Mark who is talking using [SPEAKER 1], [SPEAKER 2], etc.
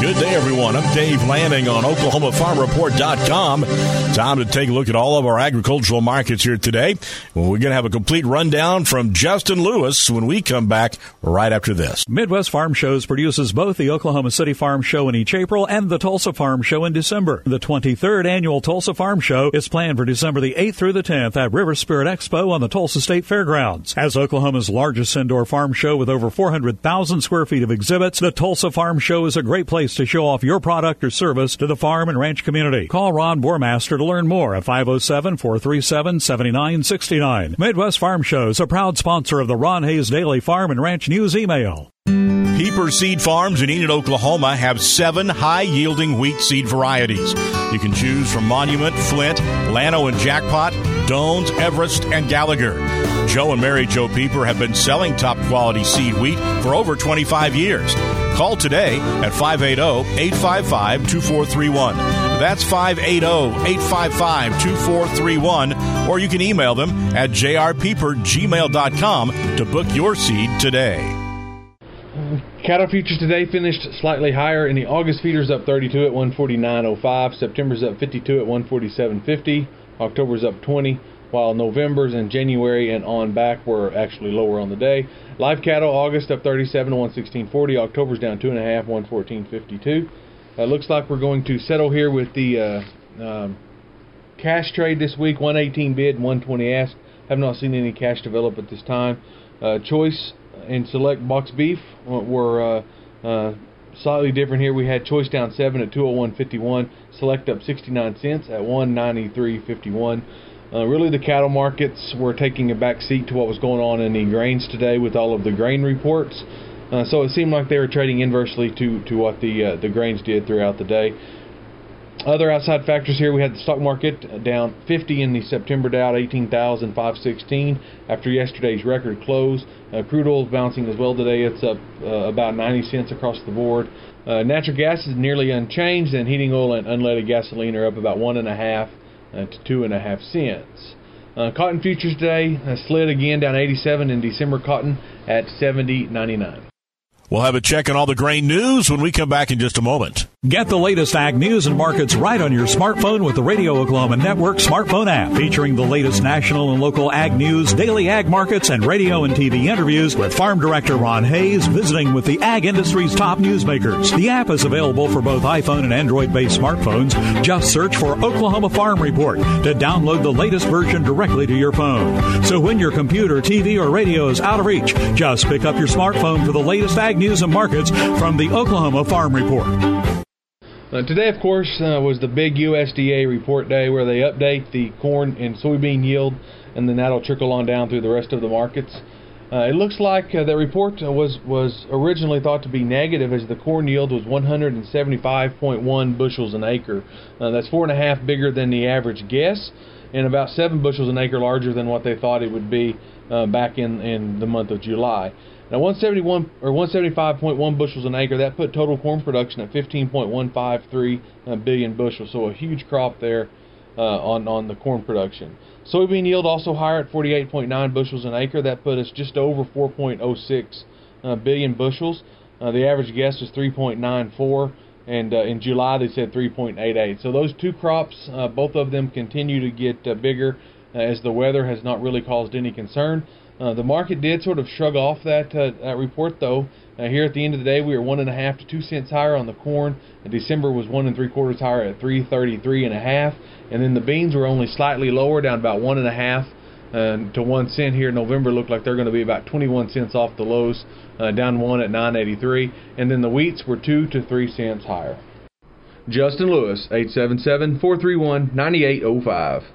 [SPEAKER 1] Good day, everyone. I'm Dave Lanning on OklahomaFarmReport.com. Time to take a look at all of our agricultural markets here today. Well, we're going to have a complete rundown from Justin Lewis when we come back right after this.
[SPEAKER 2] Midwest Farm Shows produces both the Oklahoma City Farm Show in each April and the Tulsa Farm Show in December. The 23rd annual Tulsa Farm Show is planned for December the 8th through the 10th at River Spirit Expo on the Tulsa State Fairgrounds. As Oklahoma's largest indoor farm show with over 400,000 square feet of exhibits, the Tulsa Farm Show is a great place to show off your product or service to the farm and ranch community. Call Ron Bormaster to learn more at 507-437-7969. Midwest Farm Shows, a proud sponsor of the Ron Hayes Daily Farm and Ranch News email.
[SPEAKER 1] Pieper Seed Farms in Enid, Oklahoma have 7 high-yielding wheat seed varieties. You can choose from Monument, Flint, Llano and Jackpot, Dones, Everest, and Gallagher. Joe and Mary Jo Pieper have been selling top-quality seed wheat for over 25 years. Call today at 580-855-2431. That's 580-855-2431, or you can email them at jrpieper@gmail.com to book your seed today.
[SPEAKER 3] Cattle futures today finished slightly higher. In the August feeders up 32 at 149.05. September's up 52 at 147.50. October's up 20, while November's and January and on back were actually lower on the day. Live cattle, August up 37 to 116.40. October's down 2.5, 114.52. Looks like we're going to settle here with the cash trade this week. 118 bid, 120 ask. Have not seen any cash develop at this time. Choice and select box beef were slightly different here. We had choice down 7 at 201.51. Select up 69 cents at 193.51. Really, the cattle markets were taking a back seat to what was going on in the grains today with all of the grain reports. So it seemed like they were trading inversely to what the grains did throughout the day. Other outside factors here, we had the stock market down 50 in the September Dow, 18,516 after yesterday's record close. Crude oil is bouncing as well today. It's up about 90 cents across the board. Natural gas is nearly unchanged, and heating oil and unleaded gasoline are up about 1.5 to 2.5 cents. Cotton futures today slid again down 87 in December cotton at 70.99.
[SPEAKER 1] We'll have a check on all the grain news when we come back in just a moment.
[SPEAKER 2] Get the latest ag news and markets right on your smartphone with the Radio Oklahoma Network smartphone app, featuring the latest national and local ag news, daily ag markets, and radio and TV interviews with Farm Director Ron Hayes visiting with the ag industry's top newsmakers. The app is available for both iPhone and Android-based smartphones. Just search for Oklahoma Farm Report to download the latest version directly to your phone. So when your computer, TV, or radio is out of reach, just pick up your smartphone for the latest ag news and markets from the Oklahoma Farm Report.
[SPEAKER 3] Today, of course, was the big USDA report day where they update the corn and soybean yield, and then that'll trickle on down through the rest of the markets. It looks like that report was originally thought to be negative, as the corn yield was 175.1 bushels an acre. That's 4.5 bigger than the average guess, and about 7 bushels an acre larger than what they thought it would be back in the month of July. Now, 175.1 bushels an acre, that put total corn production at 15.153 billion bushels, so a huge crop there on the corn production. Soybean yield also higher at 48.9 bushels an acre. That put us just over 4.06 billion bushels. The average guess was 3.94, and in July they said 3.88. So those two crops, both of them continue to get bigger as the weather has not really caused any concern. The market did sort of shrug off that report, though. Here at the end of the day, we were 1.5 to 2 cents higher on the corn. December was 1 3/4 higher at 333.5, and then the beans were only slightly lower, down about 1.5 to 1 cent here. November looked like they're going to be about 21 cents off the lows, down 1 at 9.83, and then the wheats were 2 to 3 cents higher. Justin Lewis, 877-431-9805.